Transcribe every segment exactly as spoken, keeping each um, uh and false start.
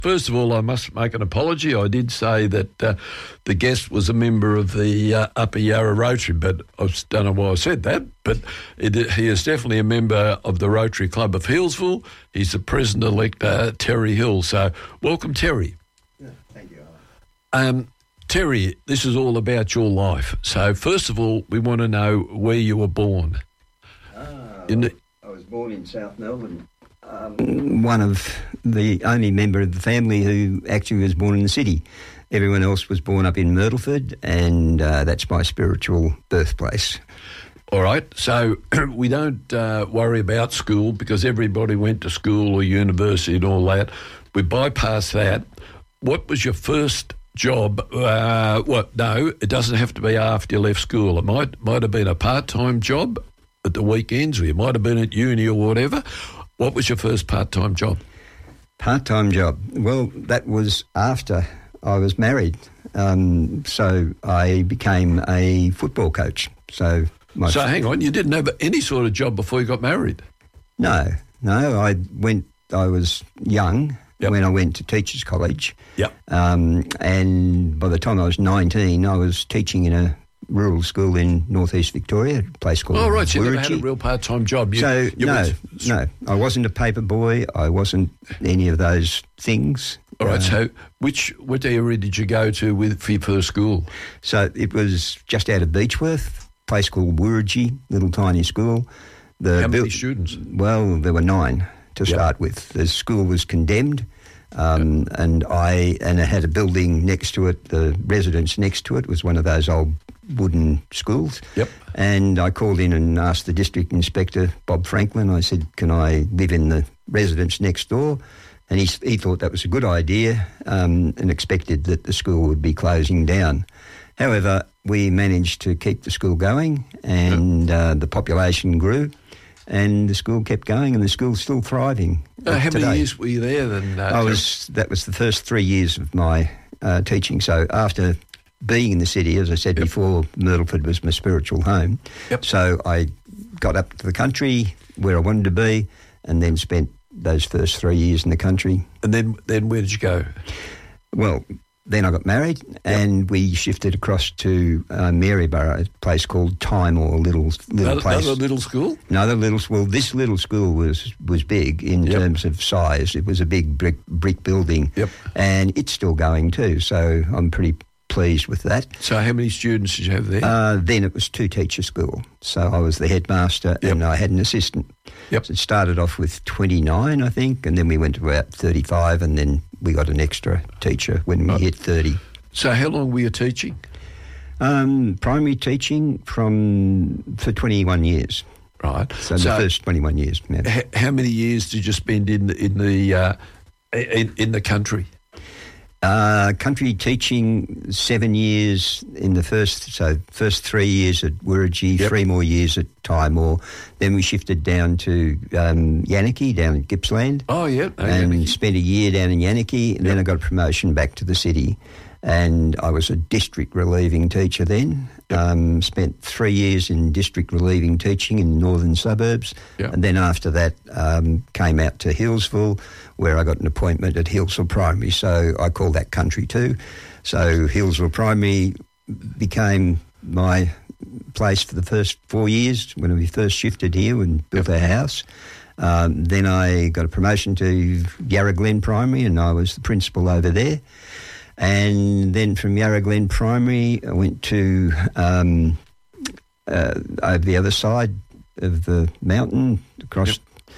first of all, I must make an apology. I did say that uh, the guest was a member of the uh, Upper Yarra Rotary, but I don't know why I said that. But it, he is definitely a member of the Rotary Club of Healesville. He's the President-elect, uh, Terry Hill. So welcome, Terry. Yeah, thank you, Alan. Um, Terry, this is all about your life. So first of all, we want to know where you were born. Ah, In the, I was born in South Melbourne. Um, one of the only member of the family who actually was born in the city. Everyone else was born up in Myrtleford, and uh, that's my spiritual birthplace. All right, so we don't uh, worry about school because everybody went to school or university and all that. We bypass that. What was your first job? Uh, what? No, it doesn't have to be after you left school. It might might have been a part-time job at the weekends, or you might have been at uni or whatever. What was your first part-time job? Part-time job? Well, that was after I was married. Um, so I became a football coach. So, my so hang on, you didn't have any sort of job before you got married? No, no. I went. I was young yep. when I went to Teachers College. Yep. Um, and by the time I was nineteen, I was teaching in a rural school in northeast Victoria, a place called Oh, right, so you never Wirrajee. had a real part-time job. You, so, you no, went, no, I wasn't a paper boy. I wasn't any of those things. All right, uh, so which what area did you go to with for your first school? So it was just out of Beechworth, a place called Wirrajee, little tiny school. The How many buil- students? Well, there were nine to Yep. start with. The school was condemned. Um, Yep. and I and it had a building next to it. The residence next to it was one of those old wooden schools. Yep. And I called in and asked the district inspector, Bob Franklin. I said, "Can I live in the residence next door?" And he he thought that was a good idea um, and expected that the school would be closing down. However, we managed to keep the school going, and yep. uh, the population grew. And the school kept going, and the school's still thriving. Uh, how today. many years were you there then? Uh, I was that was the first three years of my uh, teaching. So after being in the city, as I said yep. before, Myrtleford was my spiritual home. Yep. So I got up to the country where I wanted to be, and then spent those first three years in the country. And then, then where did you go? Well, then I got married, yep. and we shifted across to uh, Maryborough, a place called Time or Little Little another, Place. Another little school? Another little school. This little school was was big in yep. terms of size. It was a big brick brick building, yep. and it's still going too. So I'm pretty pleased with that. So how many students did you have there? Uh, then it was two-teacher school. So I was the headmaster, yep. and I had an assistant. Yep. So it started off with twenty-nine, I think, and then we went to about thirty-five, and then we got an extra teacher when we right. hit thirty. So how long were you teaching? Um, primary teaching from for twenty-one years. Right. So, so the first twenty-one years. Yeah. H- how many years did you spend in the, in the uh, in, in the country? Uh, country teaching, seven years in the first, so first three years at Wirrajee, yep. three more years at Timor. Then we shifted down to um, Yannaki, down in Gippsland. Oh, yeah. Oh, and Yannaki. spent a year down in Yannaki. And yep. then I got a promotion back to the city. And I was a district relieving teacher then. Yep. Um, spent three years in district relieving teaching in northern suburbs. Yep. And then after that um, came out to Healesville, where I got an appointment at Healesville Primary. So I call that country too. So Healesville Primary became my place for the first four years when we first shifted here and built yep. our house. Um, then I got a promotion to Yarra Glen Primary, and I was the principal over there. And then from Yarra Glen Primary, I went to um, uh, over the other side of the mountain, across yep.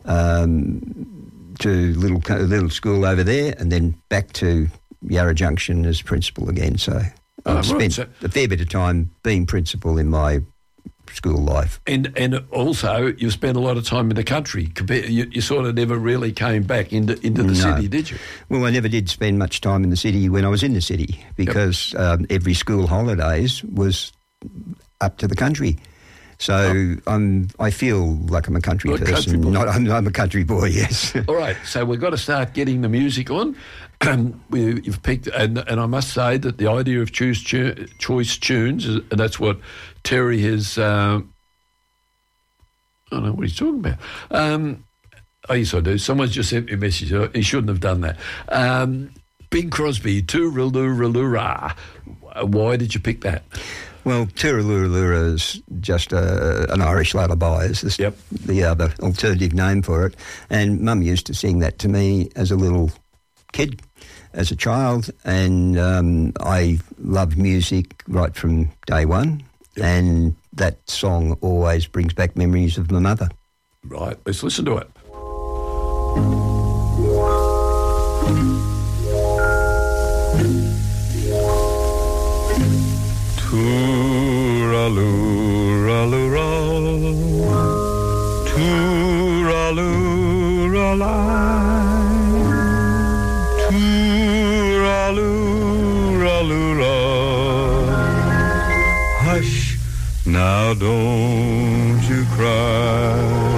um, to little little school over there, and then back to Yarra Junction as principal again. So Oh, I've right. spent So- a fair bit of time being principal in my school life. And and also, you spent a lot of time in the country. Compare, you, you sort of never really came back into into the No. city, did you? Well, I never did spend much time in the city when I was in the city because um, every school holidays was up to the country. So I'm, I feel like I'm a country You're a person. country boy. Not, I'm, I'm a country boy, yes. All right, so we've got to start getting the music on. we, you've picked, and, and I must say that the idea of choose tu- choice tunes, is, and that's what Terry has. Um, I don't know what he's talking about. Um, Oh, yes, I do. Someone's just sent me a message. He shouldn't have done that. Um, Bing Crosby, Tooralooraloora. Why did you pick that? Well, Tooralooraloora is just a, an Irish lullaby, is this, yep. the other alternative name for it. And Mum used to sing that to me as a little kid, as a child, and um, I loved music right from day one, yep. and that song always brings back memories of my mother. Right, let's listen to it. Tooralooraloora, tooraloorala, tooralooraloora. Hush, now don't you cry.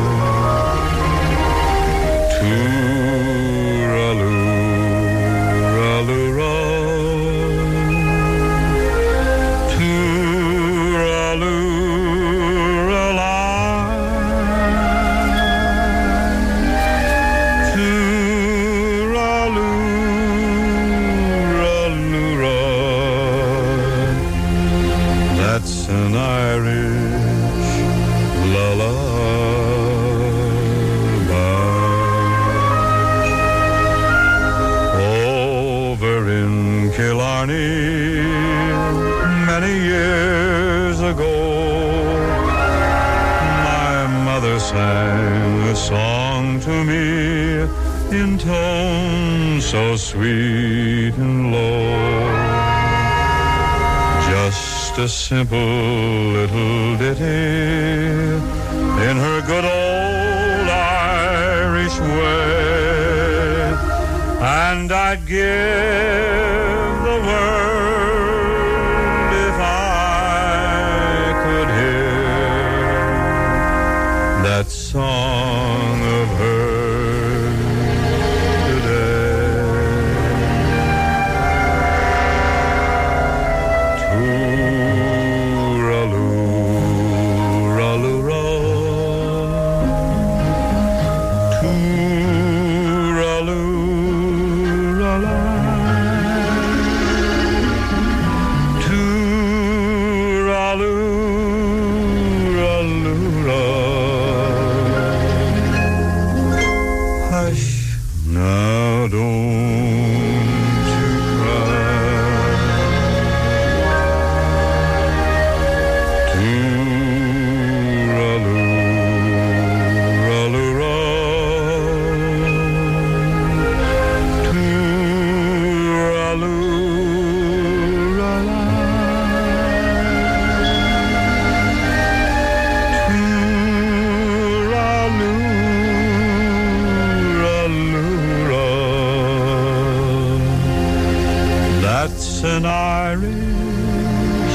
An Irish lullaby. Over in Killarney, many years ago, my mother sang a song to me in tones so sweet and low. Just a simple little ditty in her good old Irish way, and I'd give the world if I could hear that song of hers today. Now don't you cry. Tooralooraloora, tooraloorala, tooralooraloora. That's an Irish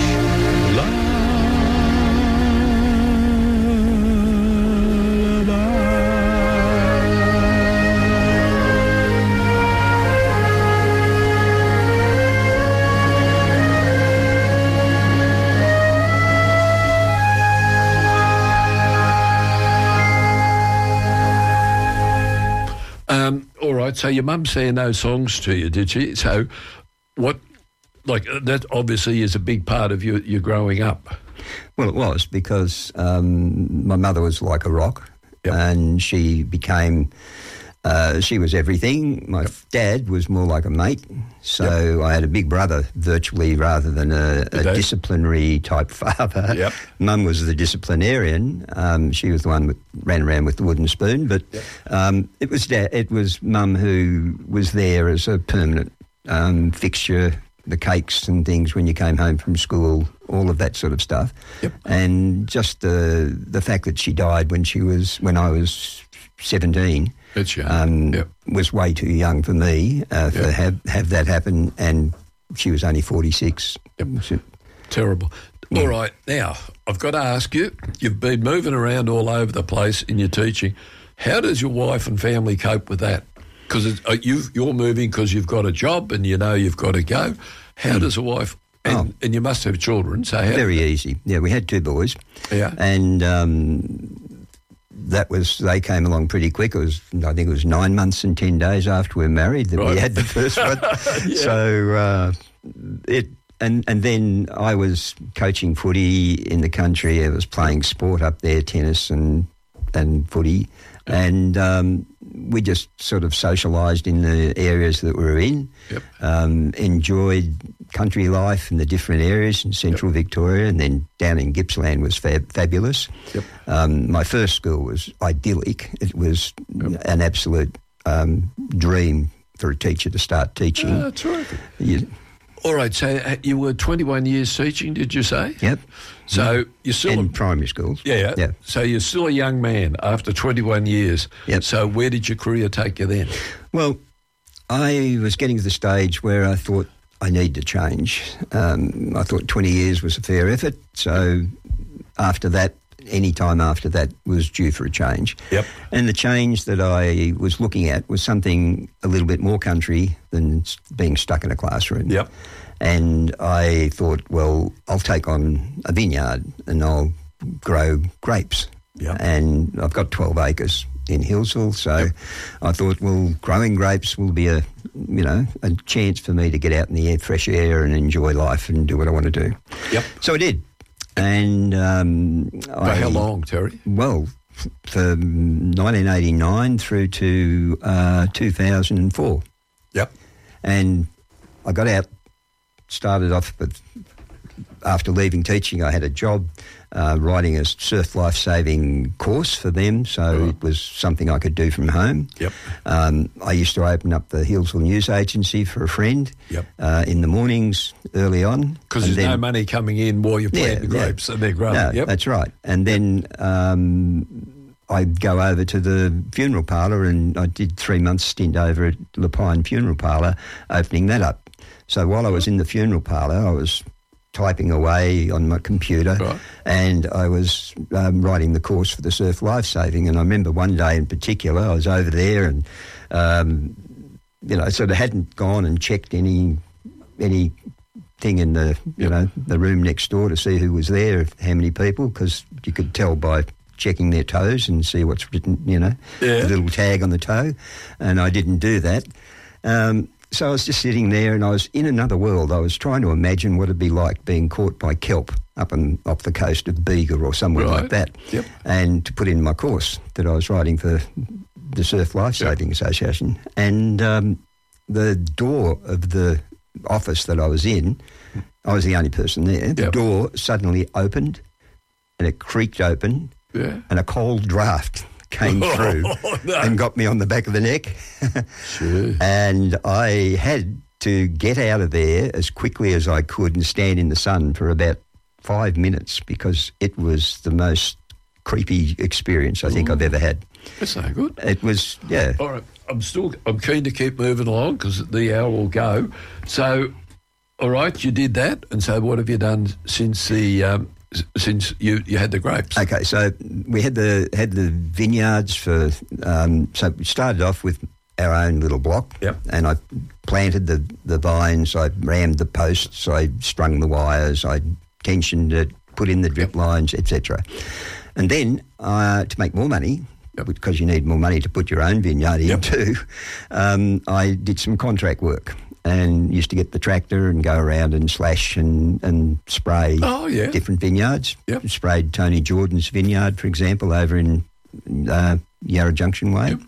Um, all right, so your mum sang those songs to you, did she? So what, like, that obviously is a big part of your, your growing up. Well, it was because um, my mother was like a rock, yep. and she became, uh, she was everything. My yep. dad was more like a mate, so yep. I had a big brother virtually rather than a, a disciplinary type father. Yep. Mum was the disciplinarian. Um, she was the one that ran around with the wooden spoon, but yep. um, it was dad, it was Mum who was there as a permanent um, fixture. The cakes and things when you came home from school, all of that sort of stuff. Yep. And just the the fact that she died when she was when I was seventeen. That's young. Um, yep. was way too young for me uh, for yep. have have that happen, and she was only forty-six. Yep. So, terrible. Yeah. All right, now I've got to ask you. You've been moving around all over the place in your teaching. How does your wife and family cope with that? Because uh, you're moving because you've got a job and you know you've got to go. How mm. does a wife, and, oh. and you must have children, so how... Very easy. Yeah, we had two boys. Yeah. And um, that was, they came along pretty quick. It was, I think it was nine months and ten days after we were married that Right. we had the first one. Yeah. So uh, it, and and then I was coaching footy in the country. I was playing sport up there, tennis and and footy, and um, we just sort of socialised in the areas that we were in. Yep. Um, enjoyed country life in the different areas in central yep. Victoria, and then down in Gippsland was fab- fabulous. Yep. Um, my first school was idyllic. It was Yep. an absolute um, dream for a teacher to start teaching. Ah, terrific. You, All right, so uh, you were twenty-one years teaching, did you say? yep. So you're still... In a, primary schools. yeah, Yeah. So you're still a young man after twenty-one years. Yep. So where did your career take you then? Well, I was getting to the stage where I thought I need to change. Um, I thought twenty years was a fair effort. So after that, any time after that was due for a change. Yep. And the change that I was looking at was something a little bit more country than s- being stuck in a classroom. Yep. And I thought, well, I'll take on a vineyard and I'll grow grapes. Yep. And I've got twelve acres in Hillsville, so Yep. I thought, well, growing grapes will be a, you know, a chance for me to get out in the air, fresh air and enjoy life and do what I want to do. Yep. So I did. And um, For I, how long, Terry? Well, f- for nineteen eighty-nine through to uh, two thousand four. Yep. And I got out, started off with, after leaving teaching, I had a job uh, writing a surf life-saving course for them, so Right. it was something I could do from home. Yep. Um, I used to open up the Hillsville News Agency for a friend Yep. uh, in the mornings early on. Because And there's no then- money coming in while you're Yeah, planting the yeah. grapes and they're growing. No, Yep. that's right. And then um, I'd go over to the funeral parlour, and I did three months stint over at Lapine Funeral Parlour, opening that up. So while I was in the funeral parlour, I was typing away on my computer, Right. and I was um, writing the course for the surf lifesaving. And I remember one day in particular, I was over there, and um, you know, sort of hadn't gone and checked any any thing in the you Yep. know the room next door to see who was there, how many people, because you could tell by checking their toes and see what's written, you know, Yeah. the little tag on the toe, and I didn't do that. Um, so I was just sitting there, and I was in another world. I was trying to imagine what it'd be like being caught by kelp up and off the coast of Bega or somewhere Right. like that, Yep. and to put in my course that I was writing for the Surf Life Saving Association. And um, the door of the office that I was in, I was the only person there. The Yep. door suddenly opened, and it creaked open, Yeah. and a cold draft came through Oh, no. and got me on the back of the neck. Sure. And I had to get out of there as quickly as I could and stand in the sun for about five minutes because it was the most creepy experience I think I've ever had. That's no good. It was, yeah. All right, I'm still I'm keen to keep moving along because the hour will go. So, all right, you did that, and so what have you done since the um, s- since you, you had the grapes? Okay, so we had the had the vineyards for. Um, so we started off with our own little block, Yep. and I planted the the vines. I rammed the posts. I strung the wires. I tensioned it, put in the drip Yep. lines, et cetera. And then uh, to make more money, Yep. because you need more money to put your own vineyard Yep. into, um, I did some contract work and used to get the tractor and go around and slash and, and spray Oh, yeah. different vineyards. Yep. Sprayed Tony Jordan's vineyard, for example, over in uh, Yarra Junction Way. Yep.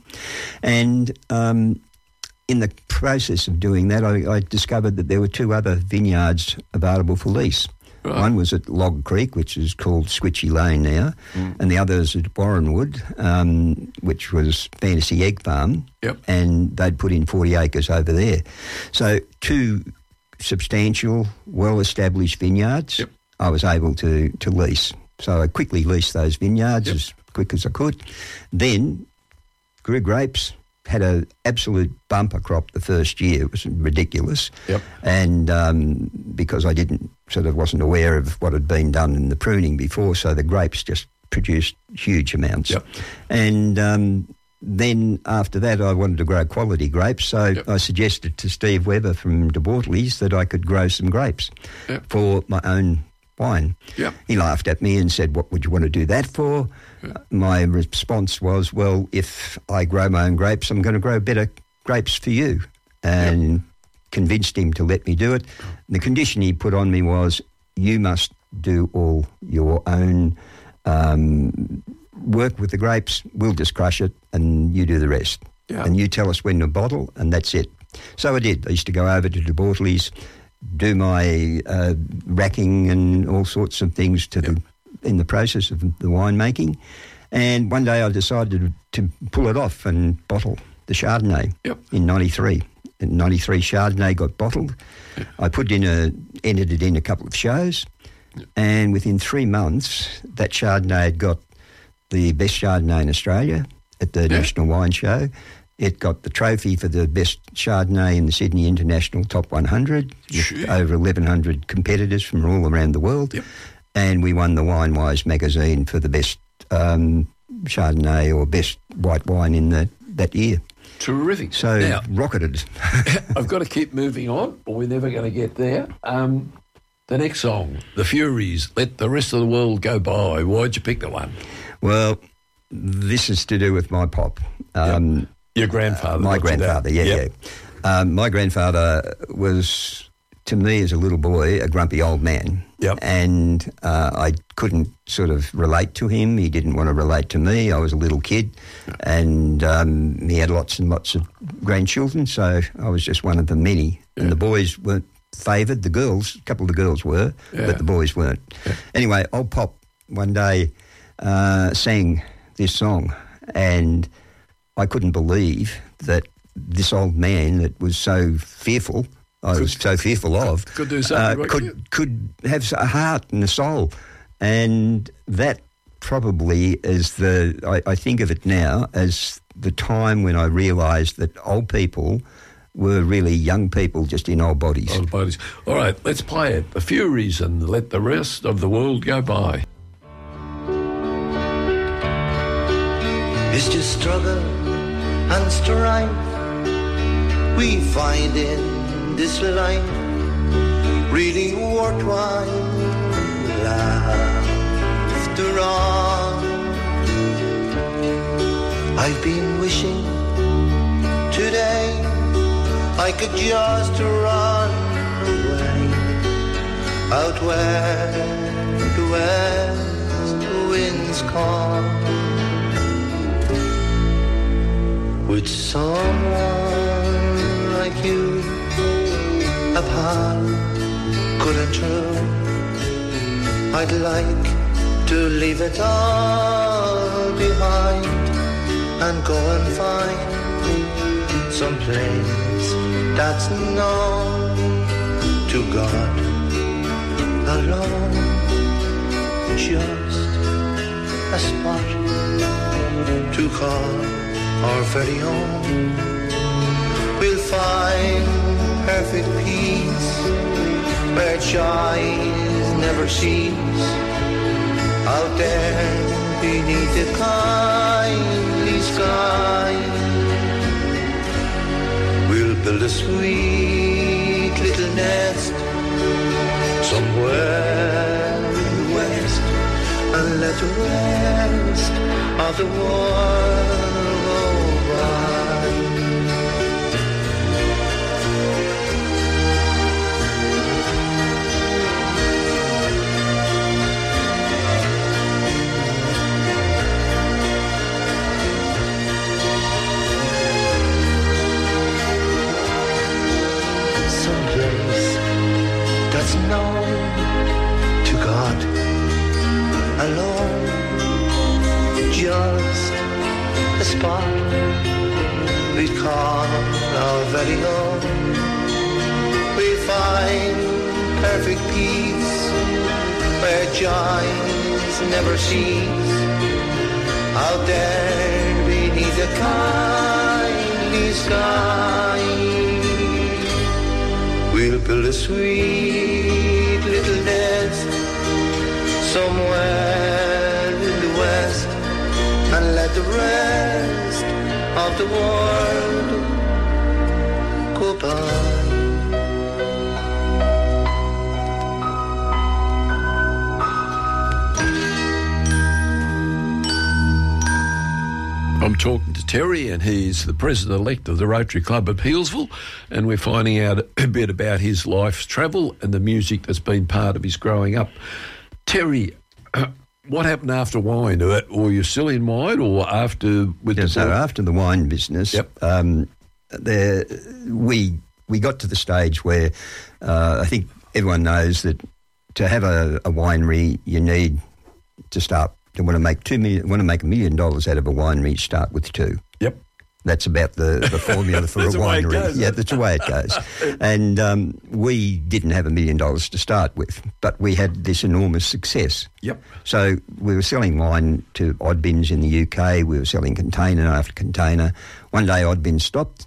And um, in the process of doing that, I, I discovered that there were two other vineyards available for lease. Right. One was at Log Creek, which is called Switchy Lane now, Mm. and the other is at Warrenwood, um, which was Fantasy Egg Farm, Yep. and they'd put in forty acres over there. So two substantial, well-established vineyards Yep. I was able to, to lease. So I quickly leased those vineyards Yep. as quick as I could. Then grew grapes, had an absolute bumper crop the first year. It was ridiculous. Yep. And um, because I didn't, sort of wasn't aware of what had been done in the pruning before, so the grapes just produced huge amounts. Yep. And um, then after that, I wanted to grow quality grapes, so Yep. I suggested to Steve Webber from De Bortolys that I could grow some grapes Yep. for my own wine. Yep. He laughed at me and said, what would you want to do that for? Yeah. Uh, my response was, well, if I grow my own grapes, I'm going to grow better grapes for you. And yep. convinced him to let me do it. And the condition he put on me was, you must do all your own um, work with the grapes. We'll just crush it and you do the rest. Yeah. And you tell us when to bottle, and that's it. So I did. I used to go over to the Bortleys, do my uh, racking and all sorts of things to yep. the in the process of the winemaking. And one day I decided to, to pull it off and bottle the Chardonnay yep. in ninety-three. In ninety-three, Chardonnay got bottled. Yep. I put in a, entered it in a couple of shows, yep. and within three months, that Chardonnay had got the best Chardonnay in Australia at the yep. National Wine Show. It got the trophy for the best Chardonnay in the Sydney International Top one hundred, with over eleven hundred competitors from all around the world. Yep. And we won the Wine Wise magazine for the best um, Chardonnay or best white wine in the, that year. Terrific. So now, rocketed. I've got to keep moving on, or we're never going to get there. Um, the next song, The Furies, Let the Rest of the World Go By. Why'd you pick the one? Well, this is to do with my pop. Um, yep. Your grandfather. Uh, my grandfather, yeah, yep. yeah. Um, my grandfather was, to me as a little boy, a grumpy old man. Yep. And uh, I couldn't sort of relate to him. He didn't want to relate to me. I was a little kid. Yep. And um, he had lots and lots of grandchildren, so I was just one of the many. Yep. And the boys weren't favoured. The girls, a couple of the girls were, yeah. but the boys weren't. Yep. Anyway, old Pop one day uh, sang this song, and I couldn't believe that this old man that was so fearful, I could, was so fearful of, could, do something uh, could, could have a heart and a soul. And that probably is the, I, I think of it now as the time when I realised that old people were really young people just in old bodies. Old bodies. All right, let's play it. The Furies and Let the Rest of the World Go By. It's just struggle and strife we find in this life, really worthwhile. After all, I've been wishing today I could just run away out where the west winds come, with someone like you, a pal, good and true. I'd like to leave it all behind and go and find some place that's known to God alone, just a spot to call our very own. We'll find perfect peace where joys never cease, out there beneath the kindly sky. We'll build a sweet little nest somewhere in the west and let the rest of the world go by. That's known to God alone, just a spot we call our very own. We find perfect peace where joys never cease, out there beneath the kindly sky. We'll build a sweet little nest somewhere in the west and let the rest of the world go by. talking to Terry, and he's the president-elect of the Rotary Club of Healesville, and we're finding out a bit about his life's travel and the music that's been part of his growing up. Terry, uh, what happened after wine? Or were you still in wine, or after with yeah, the so after the wine business, Yep. um, there we we got to the stage where uh, I think everyone knows that to have a, a winery, you need to start. You want to make two million, want to make a million dollars out of a winery, you start with two. Yep. That's about the, the formula for a That's the way it winery. goes, yeah, isn't it? that's the way it goes. And um, we didn't have a million dollars to start with, but we had this enormous success. Yep. So we were selling wine to Oddbins in the U K. We were selling container after container. One day Oddbins stopped,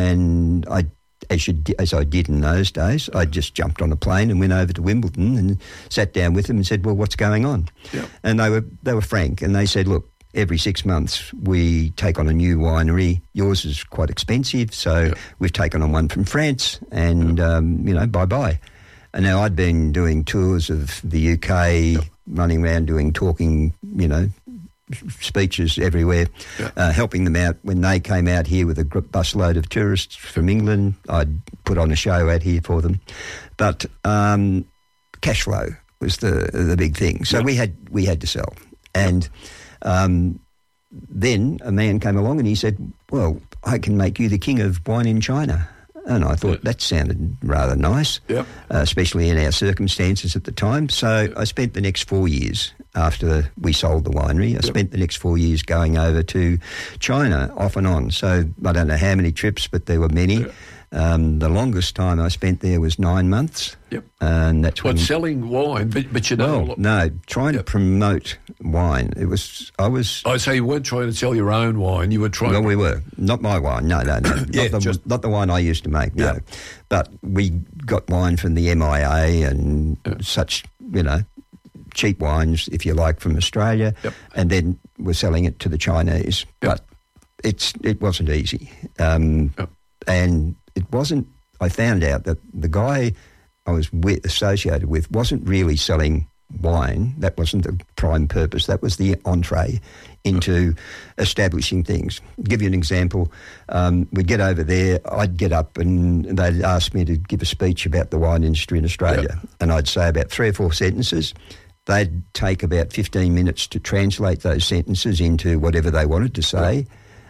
and I, as, you, as I did in those days, I just jumped on a plane and went over to Wimbledon and sat down with them and said, "Well, what's going on?" Yep. And they were they were frank, and they said, "Look, every six months we take on a new winery. Yours is quite expensive, so Yep. we've taken on one from France, and um, you know, bye bye." And now I'd been doing tours of the U K, Yep. running around doing talking, you know, speeches everywhere, Yep. uh, helping them out. When they came out here with a gr- busload of tourists from England, I'd put on a show out here for them. But um, cash flow was the the big thing. So Yep. we had we had to sell, and um, then a man came along and he said, "Well, I can make you the king of wine in China." And I thought that sounded rather nice, Yep. uh, especially in our circumstances at the time. So I spent the next four years after we sold the winery. I spent the next four years going over to China off and on. So I don't know how many trips, but there were many. Yep. Um, the longest time I spent there was nine months. Yep. And that's What, when... selling wine, but, but you know... Well, a lot- no, trying Yep. to promote wine. It was... I was... I say you weren't trying to sell your own wine, you were trying Well, to... we were. Not my wine. No, no, no. Yeah, not, the, just- not the wine I used to make, no. Yeah. But we got wine from the M I A and such, you know, cheap wines, if you like, from Australia. Yep. And then we're selling it to the Chinese. Yep. But it's it wasn't easy. Um, Yep. And it wasn't... I found out that the guy I was with, associated with wasn't really selling wine. That wasn't the prime purpose. That was the entree into establishing things. Give you an example. Um, we'd get over there, I'd get up and they'd ask me to give a speech about the wine industry in Australia. Yep. And I'd say about three or four sentences. They'd take about fifteen minutes to translate those sentences into whatever they wanted to say.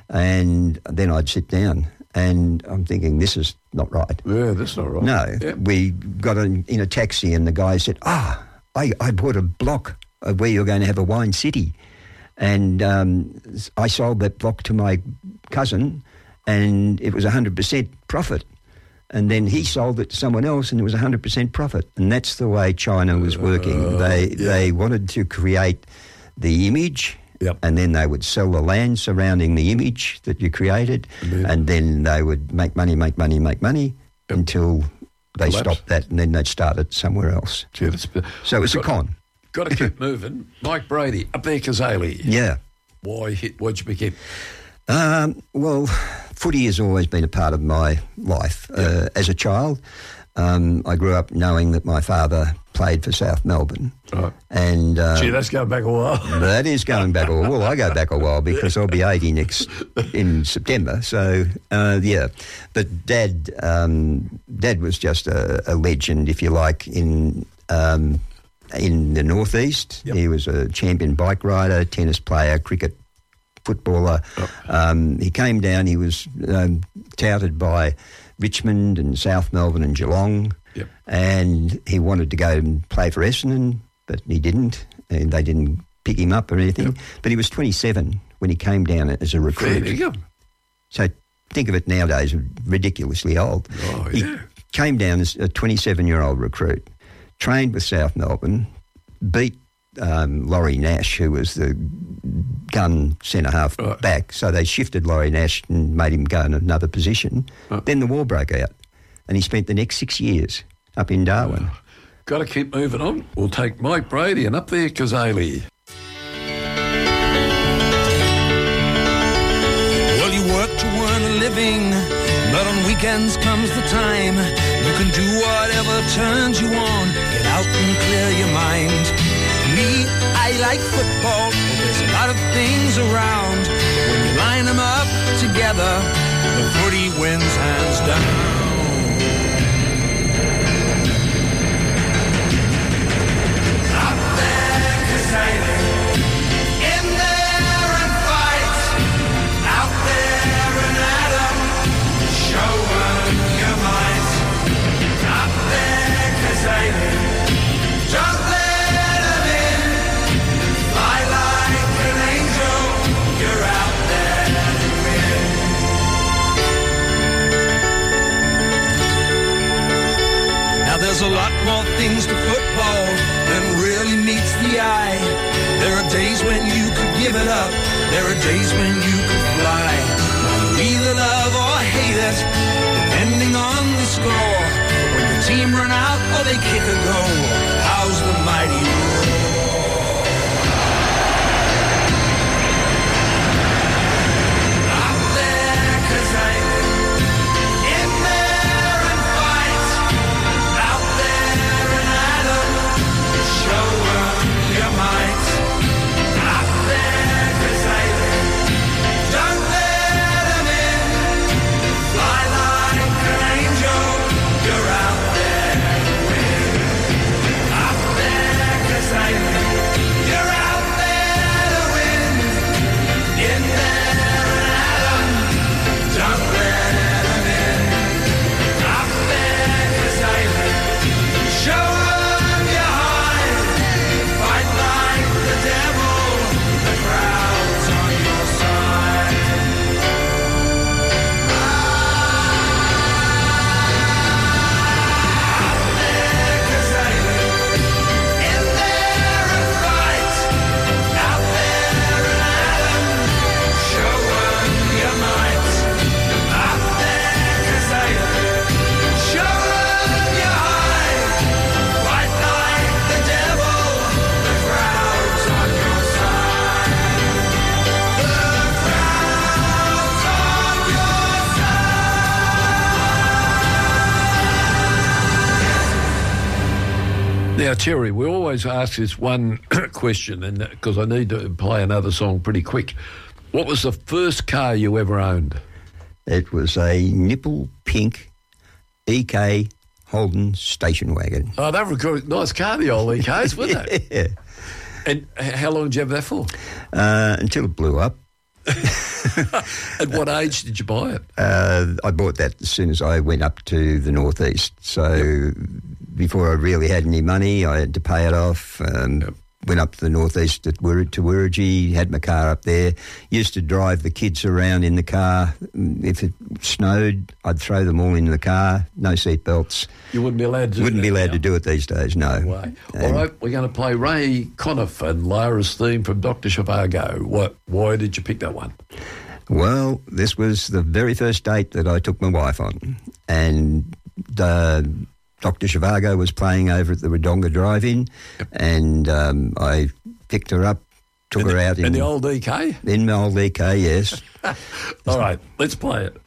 And then I'd sit down. And I'm thinking, this is not right. Yeah, that's not right. No, Yep. we got in, in a taxi and the guy said, ah, I, I bought a block of where you're going to have a wine city. And um, I sold that block to my cousin and it was one hundred percent profit. And then he sold it to someone else and it was one hundred percent profit. And that's the way China was working. Uh, they, yeah. they wanted to create the image. Yep. And then they would sell the land surrounding the image that you created, And then- and then they would make money, make money, make money Yep. until they Collapse. stopped that, and then they'd start it somewhere else. Gee, that's- So it's a got, con. Got to keep moving. Mike Brady, up there, Kazali. Yeah. Why hit? Why'd you pick him? Um, well, footy has always been a part of my life. Uh, as a child, um, I grew up knowing that my father played for South Melbourne. Right. And um, Gee, that's going back a while. that is going back a while. Well, I go back a while because I'll be eighty next in September. So, uh, yeah. But Dad, um, Dad was just a, a legend, if you like, in um, in the northeast. Yep. He was a champion bike rider, tennis player, cricket footballer. Um, he came down. He was um, touted by Richmond and South Melbourne and Geelong. Yep. And he wanted to go and play for Essendon, but he didn't, and they didn't pick him up or anything. Yep. But he was twenty-seven when he came down as a recruit. There you go. So think of it nowadays, ridiculously old. Oh, he yeah. came down as a twenty-seven-year-old recruit, trained with South Melbourne, beat um, Laurie Nash, who was the gun centre-half Right. back. So they shifted Laurie Nash and made him go in another position. Right. Then the war broke out, and he spent the next six years up in Darwin. Got to keep moving on. We'll take Mike Brady and up there, Kazali. Well, you work to earn a living, but on weekends comes the time you can do whatever turns you on. Get out and clear your mind. Me, I like football. There's a lot of things around. When you're lying line them up together, the footy wins hands down. Up there, Kazali, in there and fight. Out there and at 'em, show 'em your might. Up there, Kazali, don't let 'em in. Fly like an angel, you're out there to win. Now there's a lot more things to football than really meets the eye. There are days when you could give it up, there are days when you could fly. Now you either love or hate it, depending on the score. When your team run out or they kick a goal, how's the mighty roar? Up there, Kazali, in there and fight. Out there and at 'em, show 'em your might. Up there, Kazali, don't let 'em in. Fly like an angel, you're out there to win. Up there, Kazali, you're out there to win. In there and at 'em, don't let 'em in. Up there, Kazali, show 'em your hide. Fight like the devil, the crowd's on your side. Up there, Kazali, in there and fight. Out there and at 'em, show 'em your might. Up there, Kazali, show 'em your hide. Fight like the devil, the crowd's on your side. The crowd's on your side. Now, Terry, we always ask this one question, and because I need to play another song pretty quick. What was the first car you ever owned? It was a nipple pink E K Holden station wagon. Oh, they were a good- nice car, the old E Ks, weren't they? Yeah. And h- how long did you have that for? Uh, until it blew up. At what age did you buy it? Uh, I bought that as soon as I went up to the northeast. So before I really had any money, I had to pay it off. Um, Yep. Went up to the northeast at Wir- to Wirragee, had my car up there. Used to drive the kids around in the car. If it snowed, I'd throw them all into the car. No seat belts. You wouldn't be allowed to do Wouldn't that be allowed now. to do it these days, no. No way. All And- right, we're going to play Ray Conniff and Lyra's theme from Doctor Zhivago. What? Why did you pick that one? Well, this was the very first date that I took my wife on, and uh, Doctor Zhivago was playing over at the Wodonga Drive-In, and um, I picked her up, took In her the, out in, in the old E K? in my old E K, yes. All right, let's play it.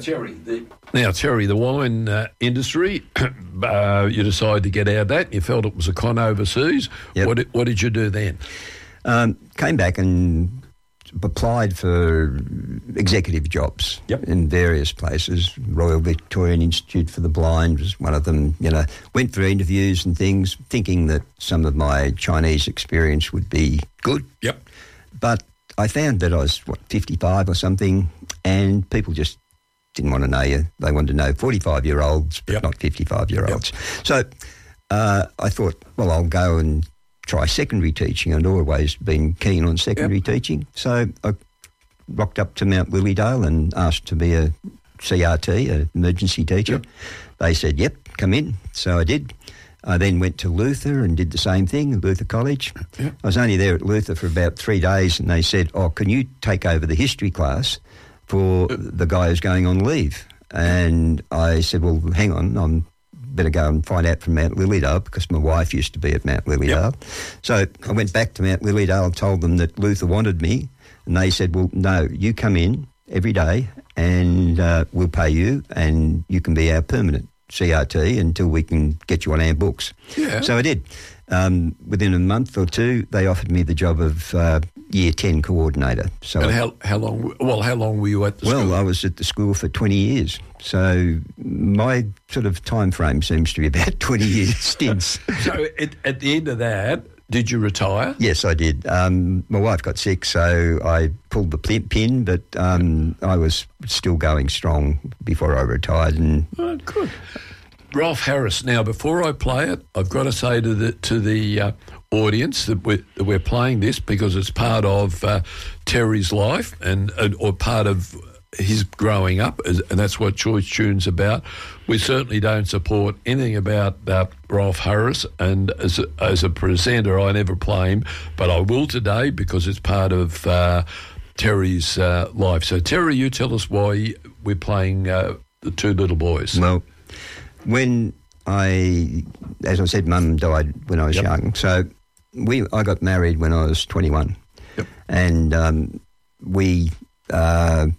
Terry, the, now, Terry, the wine uh, industry, uh, you decided to get out of that. You felt it was a con overseas. Yep. What, did, what did you do then? Um, came back and applied for executive jobs Yep. in various places. Royal Victorian Institute for the Blind was one of them. You know, went for interviews and things, thinking that some of my Chinese experience would be good. Yep. But I found that I was, what, fifty-five or something, and people just didn't want to know you. They wanted to know forty-five-year-olds, but Yep. not fifty-five-year-olds. So uh, I thought, well, I'll go and try secondary teaching. I'd always been keen on secondary Yep. teaching. So I rocked up to Mount Lilydale and asked to be a C R T, an emergency teacher. Yep. They said, yep, come in. So I did. I then went to Luther and did the same thing at Luther College. Yep. I was only there at Luther for about three days and they said, oh, can you take over the history class for the guy who's going on leave? And I said, well, hang on, I'm better go and find out from Mount Lilydale because my wife used to be at Mount Lilydale. Yep. So I went back to Mount Lilydale and told them that Luther wanted me, and they said, well, no, you come in every day and uh, we'll pay you and you can be our permanent C R T until we can get you on our books. Yeah. So I did. Um, within a month or two, they offered me the job of uh, Year ten coordinator. So And I- how, how long, well, how long were you at the well, school? I was at the school for twenty years. So my sort of time frame seems to be about twenty year stints. So at, at the end of that, did you retire? Yes, I did. Um, my wife got sick, so I pulled the pin, pin but um, I was still going strong before I retired. And Oh, good. Ralph Harris. Now, before I play it, I've got to say to the to the uh, audience that we're, that we're playing this because it's part of uh, Terry's life and, and or part of his growing up, and that's what Choice Tune's about. We certainly don't support anything about uh, Ralph Harris, and as a, as a presenter, I never play him, but I will today because it's part of uh, Terry's uh, life. So, Terry, you tell us why we're playing uh, The Two Little Boys. well, when I, as I said, Mum died when I was Yep. young. So we, I got married when I was twenty-one. Yep. And um, we uh,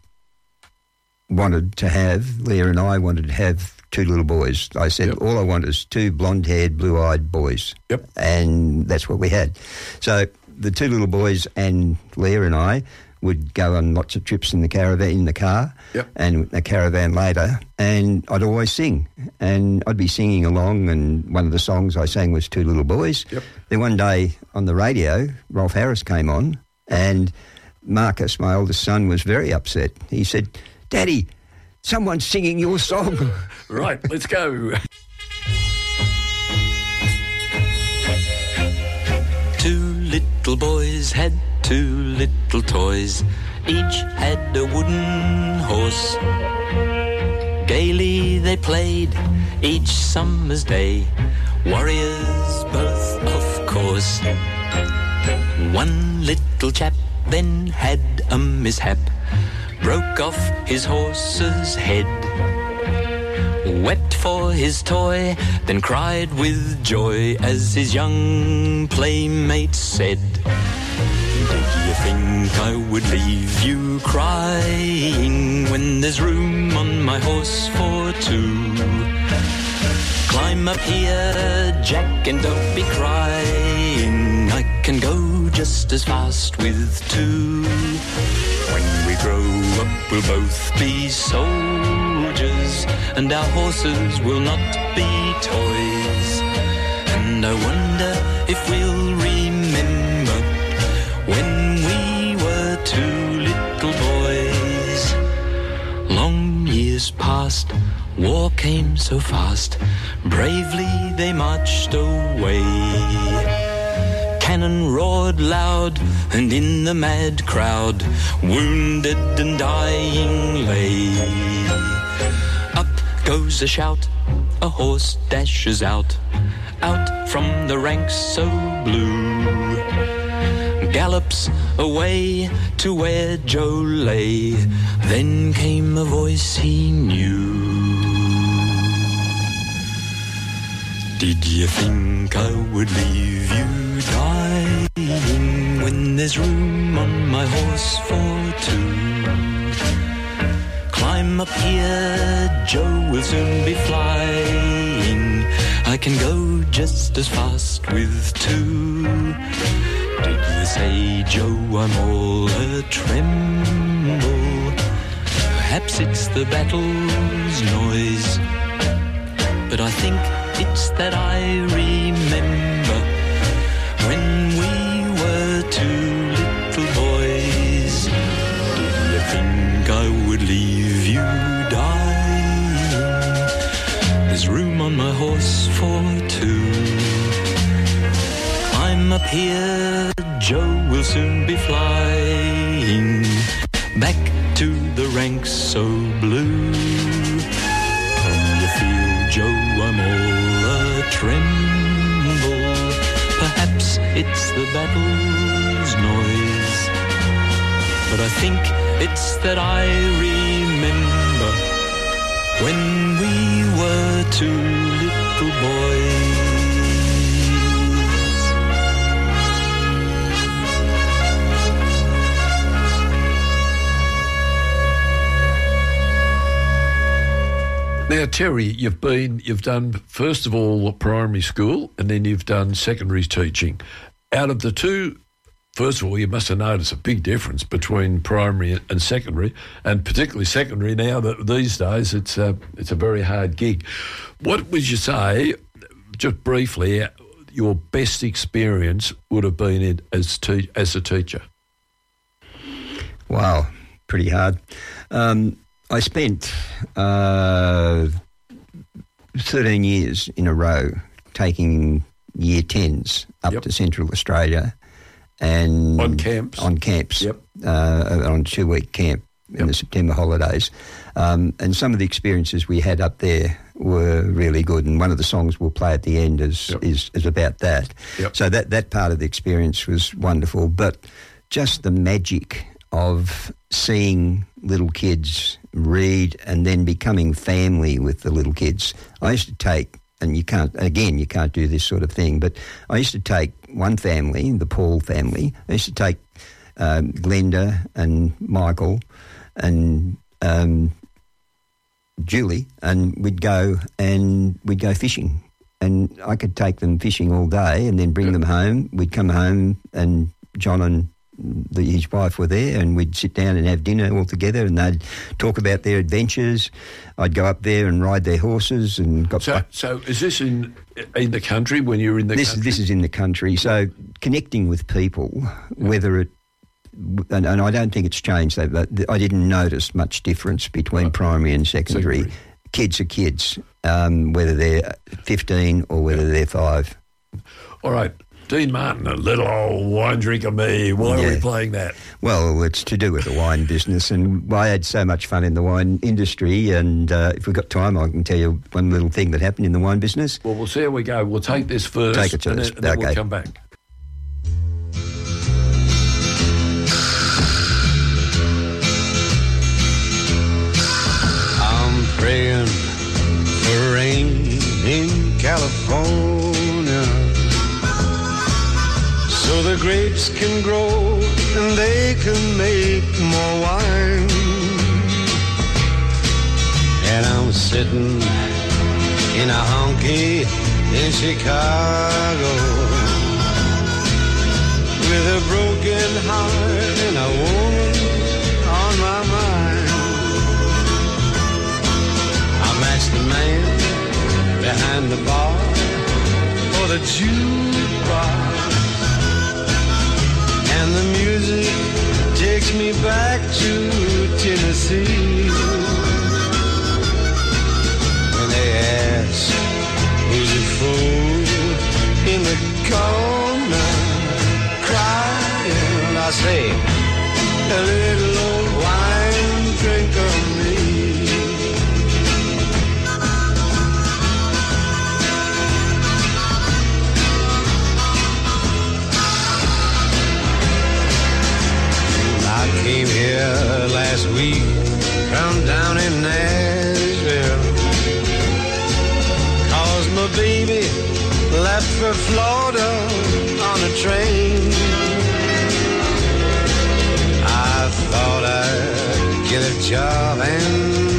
wanted to have, Leah and I wanted to have two little boys. I said, Yep. all I want is two blonde-haired, blue-eyed boys. Yep. And that's what we had. So the two little boys and Leah and I would go on lots of trips in the caravan, in the car, Yep. and a caravan later, and I'd always sing. And I'd be singing along, and one of the songs I sang was Two Little Boys. Yep. Then one day on the radio, Ralph Harris came on, and Marcus, my oldest son, was very upset. He said, Daddy, someone's singing your song. Right, let's go. Two little boys had two little toys. Each had a wooden horse. Gaily they played each summer's day. Warriors both, of course. One little chap then had a mishap. Broke off his horse's head. Wept for his toy, then cried with joy as his young playmate said, Did you think I would leave you crying when there's room on my horse for two? Climb up here, Jack, and don't be crying. I can go just as fast with two. When we grow up, we'll both be soldiers, and our horses will not be toys. And I wonder if we'll remember when we were two little boys. Long years passed, war came so fast, bravely they marched away. Cannon roared loud, and in the mad crowd, wounded and dying lay. Up goes a shout, a horse dashes out, out from the ranks so blue. Gallops away to where Joe lay, then came a voice he knew. Did you think I would leave you dying when there's room on my horse for two? Climb Climb up here, Joe will soon be flying. I can go just as fast with two. Did you say, Joe, I'm all a tremble? Perhaps it's the battle's noise, but I think it's that I remember when we were two little boys. Did you think I would leave you dying? There's room on my horse for two. Climb up here, Joe will soon be flying back to the ranks so blue. Can you feel, Joe, I'm all a tremble? Perhaps it's the battle's noise, but I think it's that I remember when we were two little boys. Now, Terry, you've been, you've done, first of all, primary school, and then you've done secondary teaching. Out of the two, first of all, you must have noticed a big difference between primary and secondary, and particularly secondary now that these days it's a, it's a very hard gig. What would you say, just briefly, your best experience would have been in, as, te- as a teacher? Wow, pretty hard. Um, I spent uh, thirteen years in a row taking year tens up Yep. to Central Australia and On camps. on camps, Yep. uh, on a two-week camp in Yep. the September holidays. Um, and some of the experiences we had up there were really good. And one of the songs we'll play at the end is Yep. is, is about that. Yep. So that that part of the experience was wonderful. But just the magic of seeing little kids read and then becoming family with the little kids. I used to take, and you can't, again, you can't do this sort of thing, but I used to take one family, the Paul family. I used to take um, Glenda and Michael and um, Julie, and we'd go and we'd go fishing. And I could take them fishing all day and then bring them home. We'd come home and John and the, his wife were there, and we'd sit down and have dinner all together, and they'd talk about their adventures. I'd go up there and ride their horses, and got So, back. so is this in in the country when you're in the This country? this is in the country, so connecting with people, whether it and, and I don't think it's changed. Though, but I didn't notice much difference between Right. primary and secondary. Secondary. Kids are kids, um, whether they're fifteen or whether they're five. All right, Dean Martin, a little old wine drinker me. Why are we Yeah. playing that? Well, it's to do with the wine business, and I had so much fun in the wine industry. And uh, if we've got time, I can tell you one little thing that happened in the wine business. Well, we'll see how we go. We'll take this first, Take it and then, first. and then we'll Okay. come back. I'm praying for rain in California, so the grapes can grow and they can make more wine. And I'm sitting in a honky in Chicago with a broken heart and a woman on my mind. I'm asked the man behind the bar for the jukebox, and the music takes me back to Tennessee. When they ask who's a fool in the corner crying, I say, a little old wine drinker me. I came here last week from down in Nashville, 'cause my baby left for Florida on a train. I thought I'd get a job and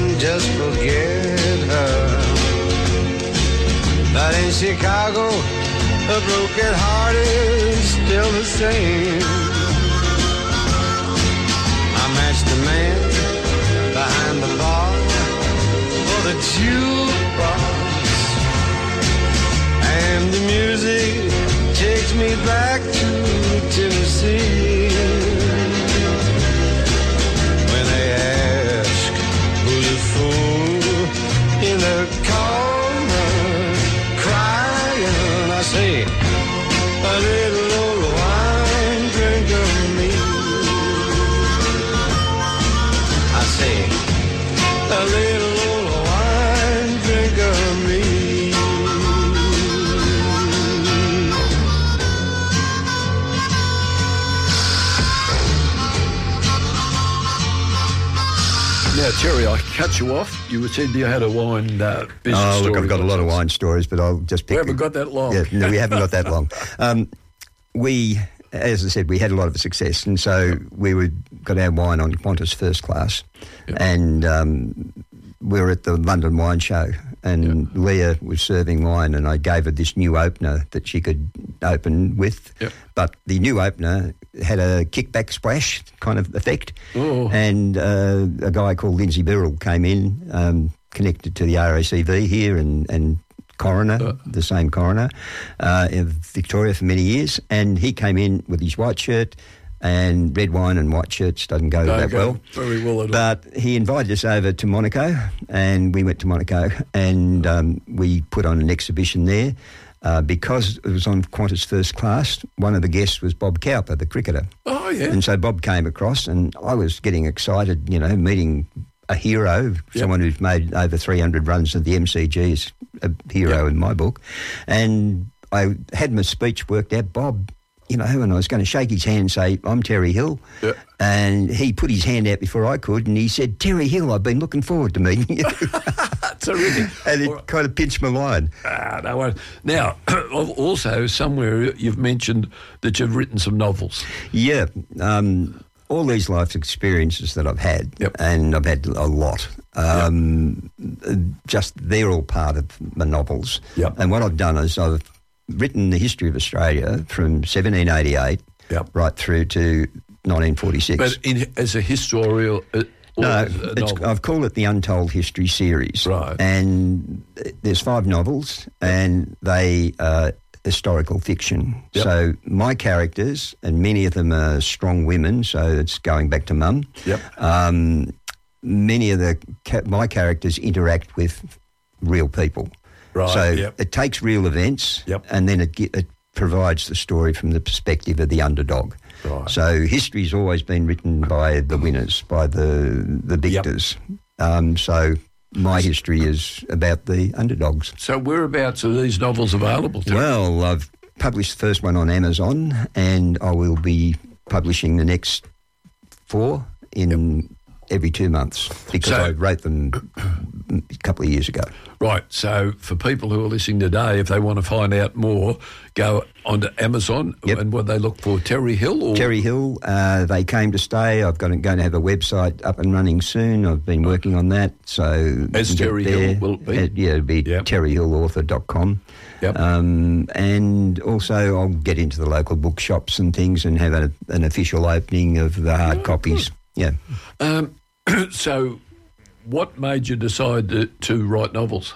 a broken heart is still the same. I matched the man behind the bar for the jukebox, and the music takes me back to Tennessee. When they ask who's a fool in the corner crying, I say, a little old wine drinker me. I say, a little old wine drinker me. Now, Terry, I cut you off. You said you had a wine uh, business Oh, story. look, I've got a lot of wine stories, but I'll just pick... We haven't got that long. Yeah, no, we haven't got that long. Um, we, as I said, we had a lot of success, and so we would got our wine on Qantas First Class, Yep. and um, we were at the London Wine Show, and Yep. Leah was serving wine, and I gave her this new opener that she could open with, Yep. but the new opener had a kickback splash kind of effect, Oh. and uh, a guy called Lindsay Birrell came in, um, connected to the R A C V here, and, and coroner, Uh. the same coroner, uh, in Victoria for many years, and he came in with his white shirt, and red wine and white shirts doesn't go Don't that go well. very well at all. But he invited us over to Monaco, and we went to Monaco, and um, we put on an exhibition there. Uh, because it was on Qantas First Class, one of the guests was Bob Cowper, the cricketer. Oh, yeah. And so Bob came across, and I was getting excited, you know, meeting a hero, someone who's made over three hundred runs of the M C G is a hero Yep. in my book. And I had my speech worked out. Bob, you know, and I was going to shake his hand and say, I'm Terry Hill. Yep. And he put his hand out before I could, and he said, Terry Hill, I've been looking forward to meeting you. Terrific. And it All right. kind of pinched my line. Ah, no worries. Now, also, somewhere you've mentioned that you've written some novels. Yeah, um, all these life experiences that I've had, Yep. and I've had a lot, um, just they're all part of my novels. Yep. And what I've done is I've written the history of Australia from seventeen eighty-eight Yep. right through to nineteen forty-six. But in, as a historical... Uh, or No, as a it's, novel? I've called it the Untold History series. Right. And there's five novels, and they are historical fiction. Yep. So my characters, and many of them are strong women, so it's going back to mum. Yep. Um, many of the ca- my characters interact with real people. Right, So yep. it takes real events, Yep. and then it, ge- it provides the story from the perspective of the underdog. Right. So history's always been written by the winners, by the the victors. Um, so my history is about the underdogs. So whereabouts are these novels available to? Well, I've published the first one on Amazon, and I will be publishing the next four in every two months because So- I wrote them a couple of years ago. Right, so for people who are listening today, if they want to find out more, go onto Amazon. Yep. And what they look for, Terry Hill? Or Terry Hill, uh, they came to stay. I've got going to have a website up and running soon. I've been working on that. So As you can get Terry Hill, will it be? Uh, yeah, it'll be Yep. terry hill author dot com. Yep. Um, and also I'll get into the local bookshops and things and have a, an official opening of the hard Oh, copies. Yeah. Um, so what made you decide to, to write novels?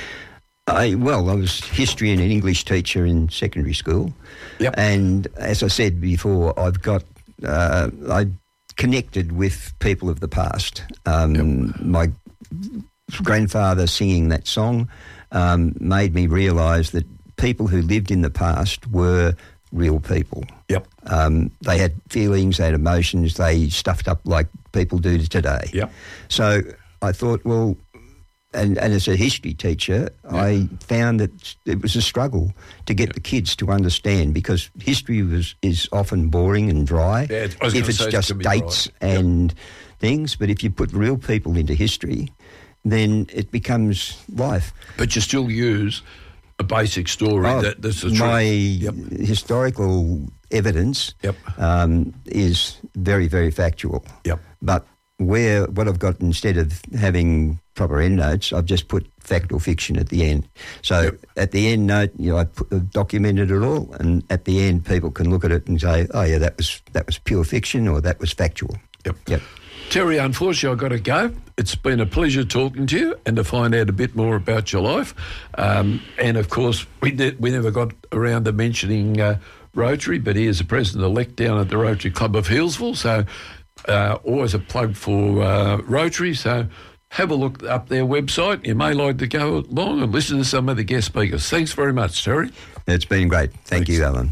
I, well, I was history and an English teacher in secondary school. Yep. And as I said before, I've got, uh, I connected with people of the past. Um, My grandfather singing that song um, made me realise that people who lived in the past were real people. Yep. Um, they had feelings, they had emotions, they stuffed up like people do today. Yep. So I thought, well, and, and as a history teacher, I found that it was a struggle to get the kids to understand because history was is often boring and dry Yeah, I was if gonna it's say it just can be dates dry. Yep. and things. But if you put real people into history, then it becomes life. But you still use a basic story Oh, that this is my Yep. historical evidence Yep. um, is very, very factual. Yep. But where what I've got instead of having proper end notes, I've just put fact or fiction at the end. So yep. at the end note, you know, I put, uh, documented it all, and at the end, people can look at it and say, "Oh yeah, that was that was pure fiction," or "That was factual." Yep. Yep. Terry, unfortunately, I've got to go. It's been a pleasure talking to you and to find out a bit more about your life. Um, and, of course, we did, we never got around to mentioning uh, Rotary, but he is the president-elect down at the Rotary Club of Healesville, so uh, always a plug for uh, Rotary. So have a look up their website. You may like to go along and listen to some of the guest speakers. Thanks very much, Terry. It's been great. Thank Thanks. you, Alan.